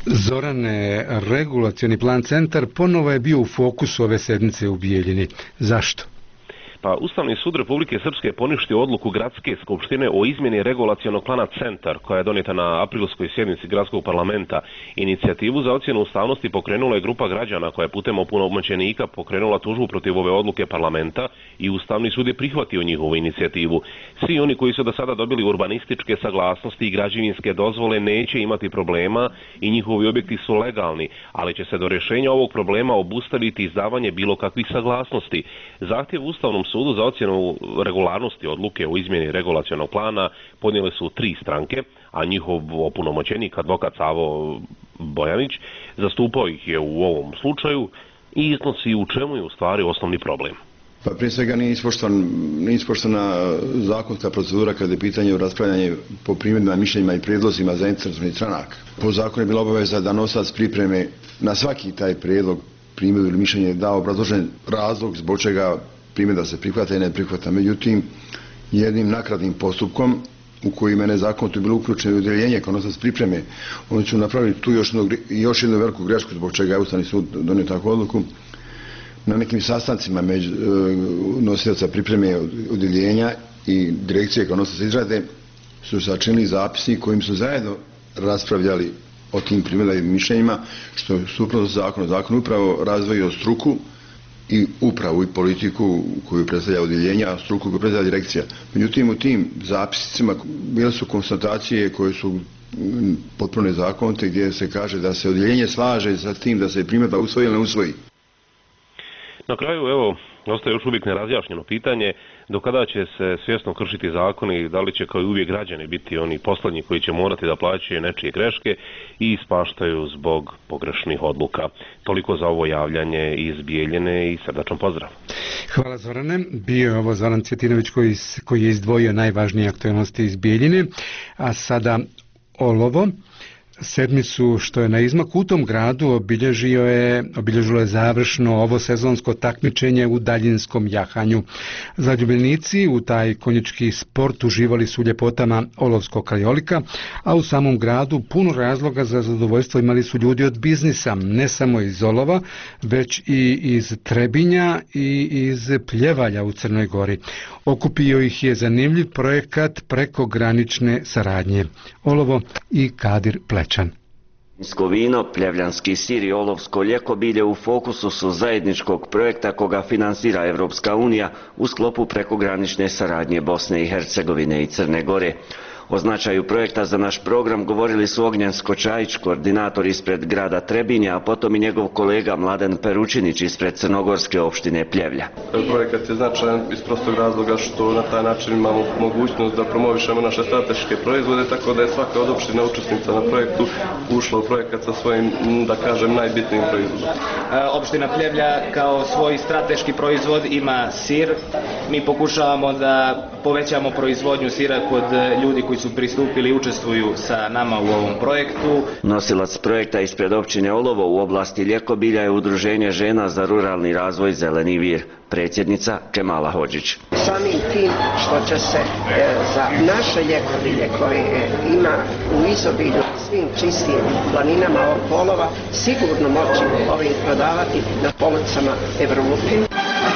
Zorane, regulacioni plan Centar ponovo je bio u fokusu ove sedmice u Bijeljini. Zašto? Pa Ustavni sud Republike Srpske je poništio odluku Gradske skupštine o izmjeni regulacionog plana Centar, koja je donijeta na aprilskoj sjednici Gradskog parlamenta. Inicijativu za ocjenu ustavnosti pokrenula je grupa građana koja je putem opunomoćenika pokrenula tužbu protiv ove odluke parlamenta i Ustavni sud je prihvatio njihovu inicijativu. Svi oni koji su do sada dobili urbanističke saglasnosti i građevinske dozvole neće imati problema i njihovi objekti su legalni, ali će se do rješenja ovog problema obustaviti izdavanje bilo kakvih saglasnosti. Zahtjev Ustavnom sudu za ocjenu regularnosti odluke o izmjeni regulacionog plana podnijele su tri stranke, a njihov opunomoćenik, advokat Savo Bojanić, zastupao ih je u ovom slučaju i iznosi u čemu je u stvari osnovni problem. Pa prije svega nije ispoštovana, nije ispoštovana zakonska procedura kada je pitanje o raspravljanje po primjedbama, mišljenjima i prijedlozima zainteresovanih stranaka. Po zakonu je bila obaveza da nosac pripreme na svaki taj prijedlog, primjedbu ili mišljenje da obrazložen razlog zbog čega primjedba se prihvata i ne prihvata. Međutim, jednim nakradnim postupkom u koji je nezakonito bilo uključeno udjeljenje kao nosac pripreme, oni su napravili tu još, još jednu veliku grešku zbog čega je Ustavni sud donio takvu odluku. Na nekim sastancima među nosioca pripreme udjeljenja i direkcije kao nosac izrade su sačinili zapisnik kojim su zajedno raspravljali o tim primjedbama i mišljenjima, što je suprotno zakonu. Zakon upravo razdvojio struku i upravu i politiku koju predstavlja udjeljenja, a struku koju predstavlja direkcija. Međutim, u tim zapisnicima bile su konstatacije koje su potpuno nezakonite, gdje se kaže da se udjeljenje slaže sa tim da se primjedba usvoji ili ne usvoji. Na kraju, evo, ostaje još uvijek nerazjašnjeno pitanje do kada će se svjesno kršiti zakoni, da li će kao i uvijek građani biti oni posljednji koji će morati da plaćaju nečije greške i ispaštaju zbog pogrešnih odluka. Toliko za ovo javljanje iz Bijeljine i srdačan pozdrav. Hvala Zorane. Bio je ovo Zoran Cvjetinović koji, koji je izdvojio najvažnije aktualnosti iz Bijeljine, a sada olovo. Sedmicu što je na izmaku u tom gradu obilježio je, obilježilo je završno ovo sezonsko takmičenje u daljinskom jahanju. Zaljubljenici u taj konjički sport uživali su u ljepotama olovskog krajolika, a u samom gradu puno razloga za zadovoljstvo imali su ljudi od biznisa, ne samo iz olova, već i iz Trebinja i iz Pljevalja u Crnoj Gori. Okupio ih je zanimljiv projekat prekogranične saradnje. Olovo i Kadir Plečan. Vinsko vino, pljevljanski sir i olovsko ljekobilje u fokusu su zajedničkog projekta koga finansira Evropska unija u sklopu prekogranične saradnje Bosne i Hercegovine i Crne Gore. O značaju projekta za naš program govorili su Ognjen Skočajić, koordinator ispred grada Trebinja, a potom i njegov kolega Mladen Peručinić ispred crnogorske opštine Pljevlja. Projekat je značajan iz prostog razloga što na taj način imamo mogućnost da promovišemo naše strateške proizvode, tako da je svaka od opština učesnica na projektu ušla u projekat sa svojim, da kažem, najbitnijim proizvodom. Opština Pljevlja kao svoj strateški proizvod ima sir. Mi pokušavamo da povećamo proizvodnju sira kod ljudi koji su pristupili i učestvuju sa nama u ovom projektu. Nosilac projekta ispred općine Olovo u oblasti ljekobilja je Udruženje žena za ruralni razvoj Zeleni vir, predsjednica Kemala Hodžić. Samim tim što će se e, za naše ljekobilje koje ima u izobilju svim čistim planinama oko Olova sigurno moći ovim prodavati na policama Evrope.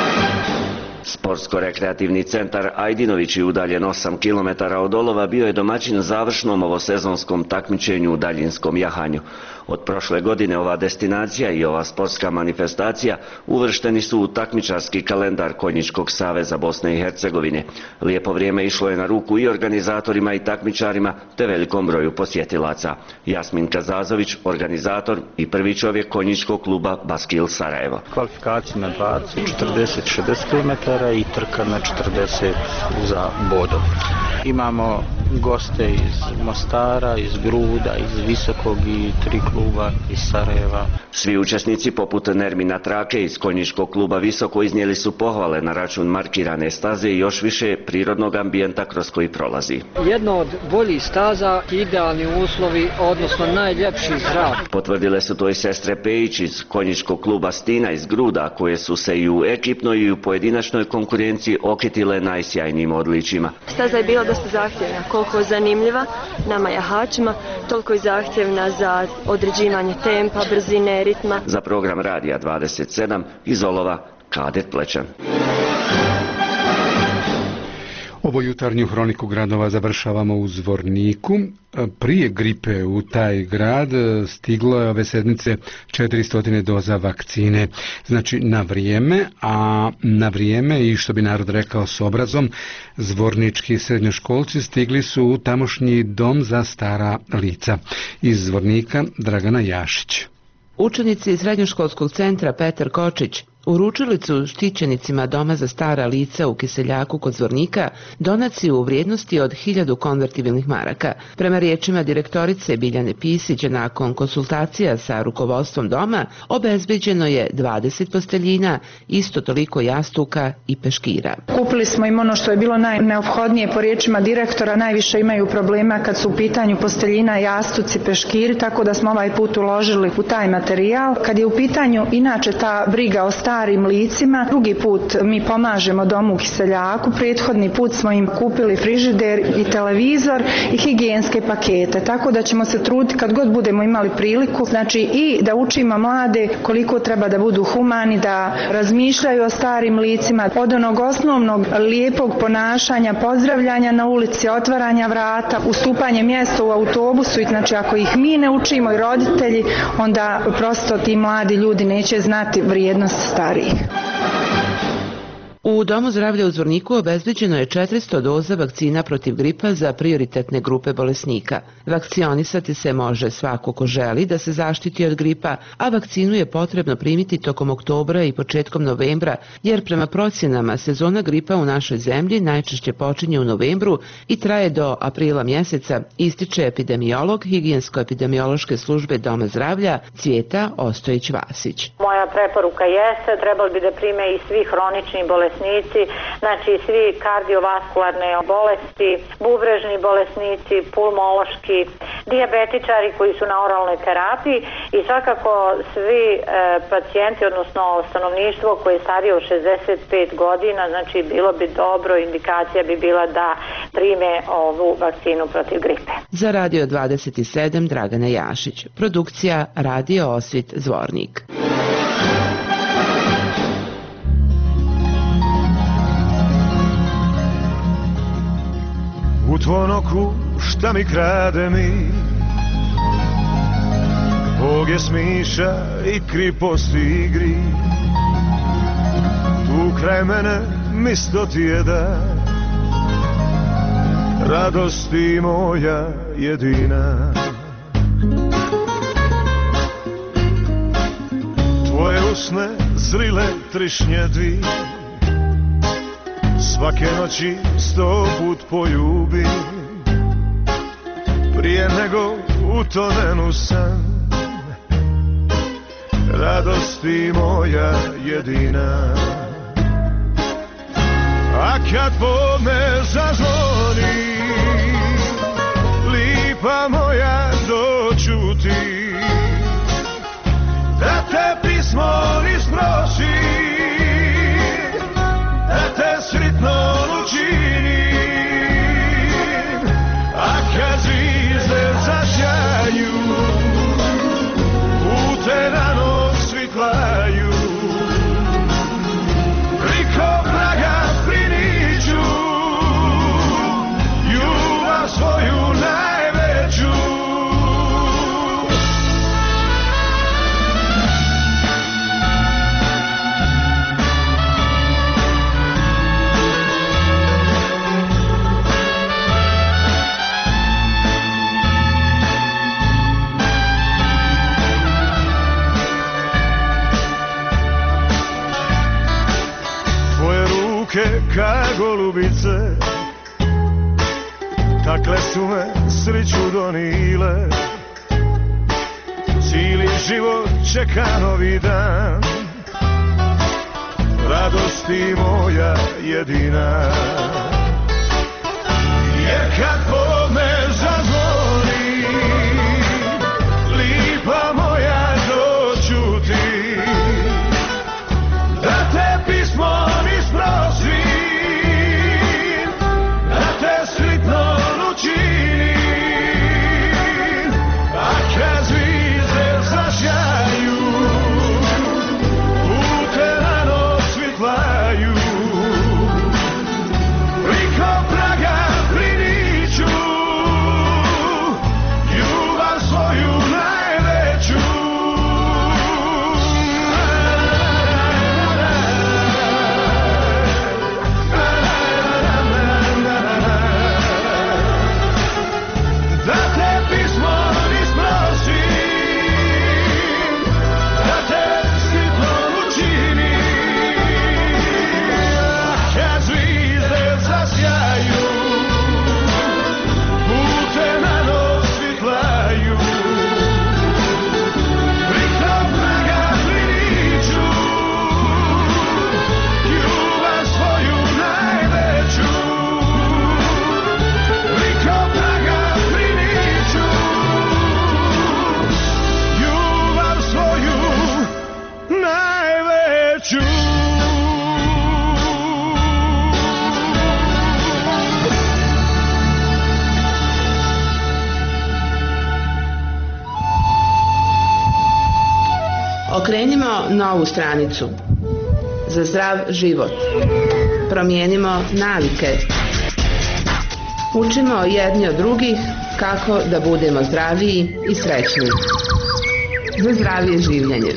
Sportsko-rekreativni centar Ajdinović, udaljen osam kilometara od Olova, bio je domaćin završnom ovosezonskom takmičenju u daljinskom jahanju. Od prošle godine ova destinacija i ova sportska manifestacija uvršteni su u takmičarski kalendar Konjičkog saveza Bosne i Hercegovine. Lijepo vrijeme išlo je na ruku i organizatorima i takmičarima, te velikom broju posjetilaca. Jasmin Kazazović, organizator i prvi čovjek konjičkog kluba Baskil Sarajevo. Kvalifikacije na dvadeset, četrdeset, šezdeset kilometara i trka na četrdeset za bodom. Imamo goste iz Mostara, iz Gruda, iz Visokog i tri kluba iz Sarajeva. Svi učesnici poput Nermina Trake iz konjičkog kluba Visoko iznijeli su pohvale na račun markirane staze i još više prirodnog ambijenta kroz koji prolazi. Jedno od boljih staza, idealni uslovi, odnosno najljepši zrak. Potvrdile su to i sestre Pejić iz konjičkog kluba Stina iz Gruda, koje su se i u ekipnoj i u pojedinačnoj konkurenciji okitile najsjajnijim odličjima. Staza je bila dosta zahtjevna. koliko zanimljiva nama jahačima, toliko i zahtjevna za određivanje tempa, brzine, ritma. Za program Radija dvadeset sedam iz Olova, Kadet Plečan. Ovo jutarnju hroniku gradova završavamo u Zvorniku. Prije gripe u taj grad stiglo je ove sedmice četiristo doza vakcine. Znači na vrijeme, a na vrijeme i što bi narod rekao s obrazom, zvornički srednjoškolci stigli su u tamošnji dom za stara lica. Iz Zvornika Dragana Jašić. Učenici srednjoškolskog centra Petar Kočić uručili su štićenicima Doma za stara lica u Kiseljaku kod Zvornika donaciju u vrijednosti od hiljadu konvertibilnih maraka. Prema riječima direktorice Biljane Pisić, nakon konsultacija sa rukovodstvom doma, obezbeđeno je dvadeset posteljina, isto toliko jastuka i peškira. Kupili smo im ono što je bilo najneophodnije, po riječima direktora najviše imaju problema kad su u pitanju posteljina, jastuci, peškiri, tako da smo ovaj put uložili u taj materijal. Kad je u pitanju inače ta briga o starim licima, drugi put mi pomažemo domu u Kiseljaku, prethodni put smo im kupili frižider i televizor i higijenske pakete, tako da ćemo se truditi kad god budemo imali priliku, znači i da učimo mlade koliko treba da budu humani, da razmišljaju o starim licima, od onog osnovnog lijepog ponašanja, pozdravljanja na ulici, otvaranja vrata, ustupanje mjesta u autobusu, i znači ako ih mi ne učimo i roditelji, onda prosto ti mladi ljudi neće znati vrijednost starijih. U Domu zdravlja u Zvorniku obezbeđeno je četiristo doza vakcina protiv gripa za prioritetne grupe bolesnika. Vakcionisati se može svako ko želi da se zaštiti od gripa, a vakcinu je potrebno primiti tokom oktobra i početkom novembra, jer prema procjenama sezona gripa u našoj zemlji najčešće počinje u novembru i traje do aprila mjeseca, ističe epidemiolog higijensko-epidemiološke službe Doma zdravlja Cvjeta Ostojić-Vasić. Moja preporuka jeste, trebali bi da prime i svi hronični bolesnici, znači svi kardiovaskularne bolesti, bubrežni bolesnici, pulmološki, dijabetičari koji su na oralnoj terapiji i svakako svi e, pacijenti, odnosno stanovništvo koje je starije od šezdeset pet godina, znači bilo bi dobro, indikacija bi bila da prime ovu vakcinu protiv gripe. Za Radio dvadeset sedam Dragana Jašić, produkcija Radio Osvit Zvornik. U tvojom oku šta mi krade mi, Boge smiša i kriposti igri, tu kraj mene misto ti je da, radosti moja jedina. Tvoje usne zrile trišnje dvi, svake noći sto put poljubim, prije nego utonem u san, radosti moja jedina. A kad podne zazvoni, lipa moja doćuti, da te pismo isprosi, da te sritno učinim, a kad zvizde zasjaju, pute rano svitlaju, priko praga priniću, ljubav svoju najveću. Ka golubice, takle su me sriću donile, cijeli život čeka novi dan, radosti moja jedina. Jer kad podne zazvoni, lipa moja doćuti, da te pismo isprosi, da te sritno luči, Okrenimo novu stranicu. Za zdrav život. Promijenimo navike. Učimo jedni od drugih kako da budemo zdraviji i srećni. Za zdravije življenje.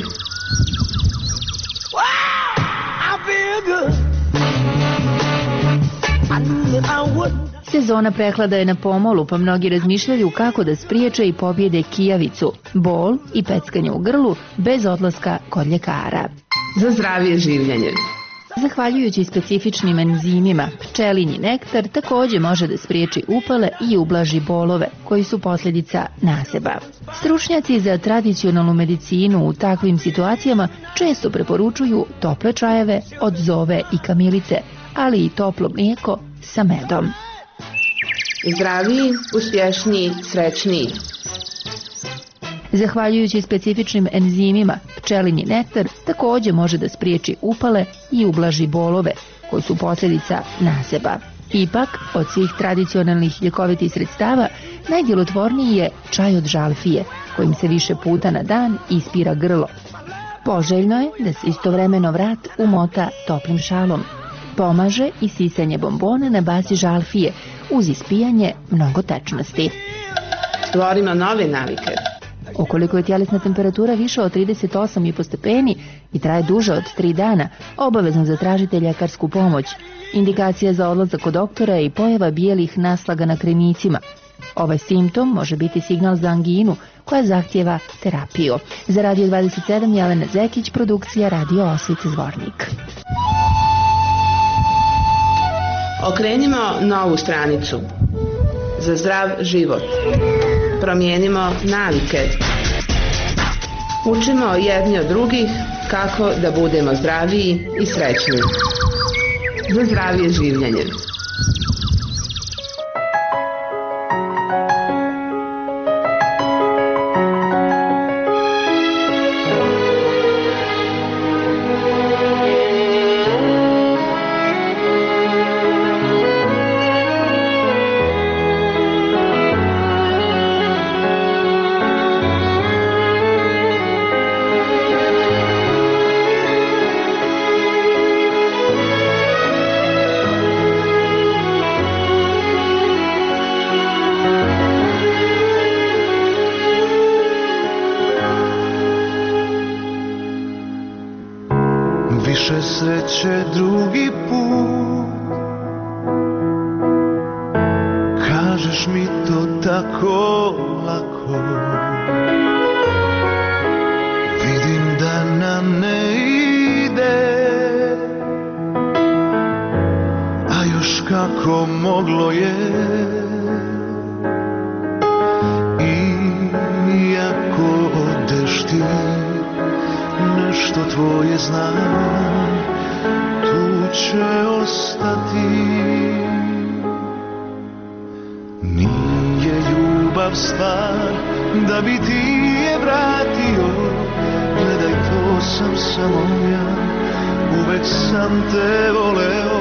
Sezona prehlada je na pomolu, pa mnogi razmišljaju kako da spriječe i pobjede kijavicu, bol i peckanje u grlu bez odlaska kod ljekara. Za zdravije življenje. Zahvaljujući specifičnim enzimima, pčelinji nektar također može da spriječi upale i ublaži bolove, koji su posljedica naseba. Stručnjaci za tradicionalnu medicinu u takvim situacijama često preporučuju tople čajeve od zove i kamilice, ali i toplo mlijeko sa medom. Zdraviji, uspješniji, srećniji. Zahvaljujući specifičnim enzimima, pčelinji nektar također može da spriječi upale i ublaži bolove, koji su posljedica naseba. Ipak, od svih tradicionalnih ljekovitih sredstava, najdjelotvorniji je čaj od žalfije, kojim se više puta na dan ispira grlo. Poželjno je da se istovremeno vrat umota toplim šalom. Pomaže i sisanje bombona na basi žalfije, uz ispijanje mnogo tečnosti. Stvorimo nove navike. Ukoliko je tjelesna temperatura više od trideset osam i po stepeni i traje duže od tri dana, obavezno zatražite ljekarsku pomoć. Indikacija za odlazak kod doktora je i pojava bijelih naslaga na krinicima. Ovaj simptom može biti signal za anginu koja zahtjeva terapiju. Za Radio dvadeset sedam Jelena Zekić, produkcija Radio Osvit Zvornik. Okrenimo novu stranicu. Za zdrav život. Promijenimo navike. Učimo jedni od drugih kako da budemo zdraviji i srećni. Za zdravije življenje. Više sreće drugi put, kažeš mi to tako lako. Vidim da nam ne ide, a još kako moglo je. Iako odeš ti, nešto tvoje znam, tu će ostati. Nije ljubav stvar da bi ti je vratio, gledaj to sam samo ja, uvek sam te voleo.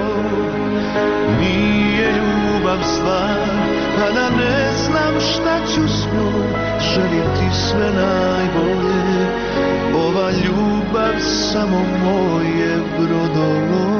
Nije ljubav stvar, a da ne znam šta ću s njom, želim ti sve najbolje. Ova ljubav samo moje brodolo.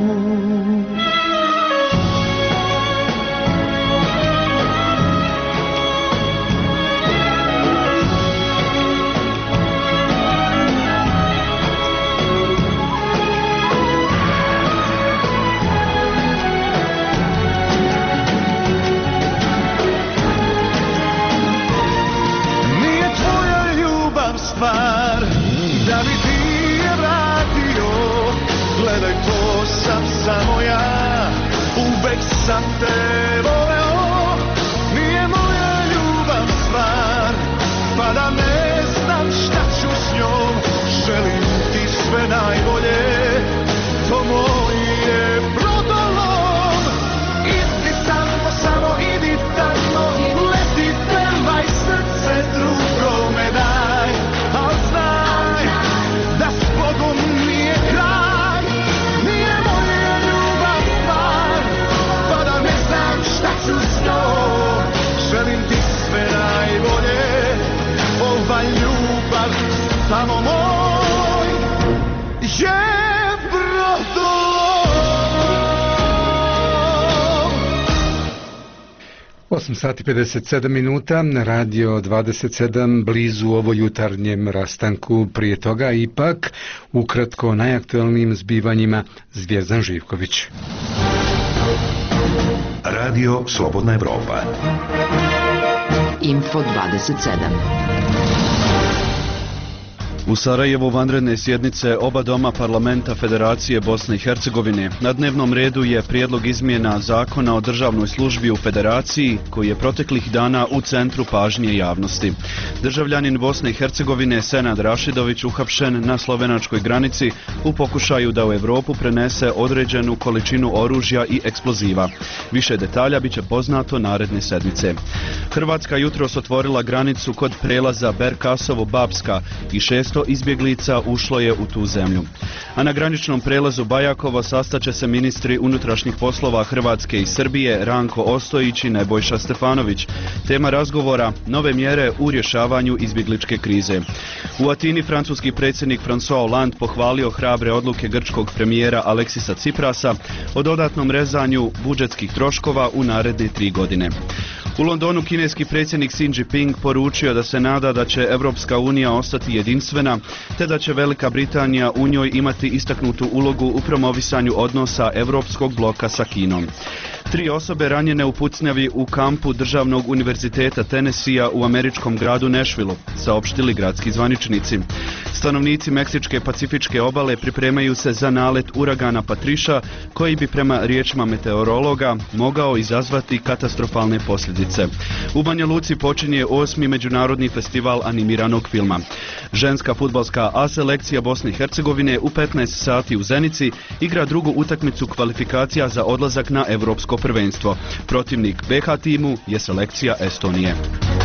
Nije tvoja ljubav stvar da bi ti je vratio, gledaj to sam samo ja, uvek sam te voleo. Nije moja ljubav stvar, pa da ne znam šta ću s njom, želim ti sve najbolje, to moje brodolom. Idi samo, samo idi tamo, leti pevaj srce drugome daj, al znaj da s Bogom nije kraj. Nije moja ljubav stvar, pa da ne znam šta ću s njom, želim ti sve najbolje. Ova ljubav samo moja. je brodolom. osam sati pedeset sedam minuta, radio dvadeset sedam blizu ovo jutarnjem rastanku. Prije toga ipak ukratko najaktuelnijim zbivanjima Zvjezdan Živković. Radio Slobodna Evropa. Info dvadeset sedam. U Sarajevu vanredne sjednice oba doma parlamenta Federacije Bosne i Hercegovine. Na dnevnom redu je prijedlog izmjena zakona o državnoj službi u Federaciji, koji je proteklih dana u centru pažnje javnosti. Državljanin Bosne i Hercegovine Senad Rašidović uhapšen na slovenačkoj granici u pokušaju da u Europu prenese određenu količinu oružja i eksploziva. Više detalja biće poznato naredne sedmice. Hrvatska jutros otvorila granicu kod prelaza Berkasovo-Babska i šest izbjeglica ušlo je u tu zemlju. A na graničnom prelazu Bajakovo sastaće se ministri unutrašnjih poslova Hrvatske i Srbije Ranko Ostojić i Nebojša Stefanović. Tema razgovora nove mjere u rješavanju izbjegličke krize. U Atini francuski predsjednik François Hollande pohvalio hrabre odluke grčkog premijera Aleksisa Tsiprasa o dodatnom rezanju budžetskih troškova u naredne tri godine. U Londonu kineski predsjednik Xi Jinping poručio da se nada da će Evropska unija ostati jedinstvena, te da će Velika Britanija u njoj imati istaknutu ulogu u promovisanju odnosa Evropskog bloka sa Kinom. Tri osobe ranjene u pucnjavi u kampu Državnog univerziteta Tennessee u američkom gradu Nashvilleu, saopštili gradski zvaničnici. Stanovnici Meksičke pacifičke obale pripremaju se za nalet uragana Patricia, koji bi prema riječima meteorologa mogao izazvati katastrofalne posljedice. U Banja Luci počinje osmi međunarodni festival animiranog filma. Ženska fudbalska A selekcija Bosne i Hercegovine u petnaest sati u Zenici igra drugu utakmicu kvalifikacija za odlazak na Europsko prvenstvo. Protivnik B H timu je selekcija Estonije.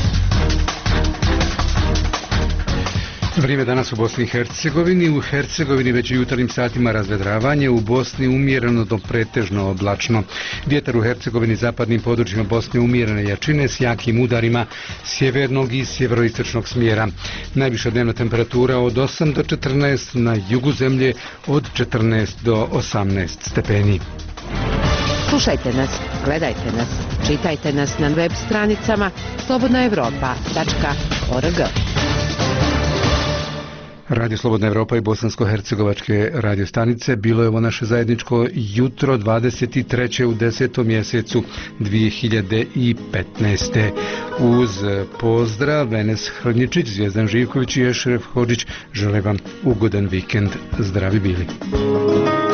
Vrijeme danas u Bosni i Hercegovini. U Hercegovini već u jutarnjim satima razvedravanje, u Bosni umjereno do pretežno oblačno. Vjetar u Hercegovini zapadnim područjima Bosne umjerene jačine s jakim udarima sjevernog i sjeveroistočnog smjera. Najviša dnevna temperatura od osam do četrnaest, na jugu zemlje od četrnaest do osamnaest stepeni. Slušajte nas, gledajte nas, čitajte nas na web stranicama slobodna evropa tačka org. Radio Slobodna Evropa i bosansko-hercegovačke radio stanice. Bilo je ovo naše zajedničko jutro dvadeset trećeg u desetom mjesecu dvije hiljade petnaeste. Uz pozdrav Enes Hrnjičić, Zvjezdan Živković i Ešref Hodžić žele vam ugodan vikend. Zdravi bili.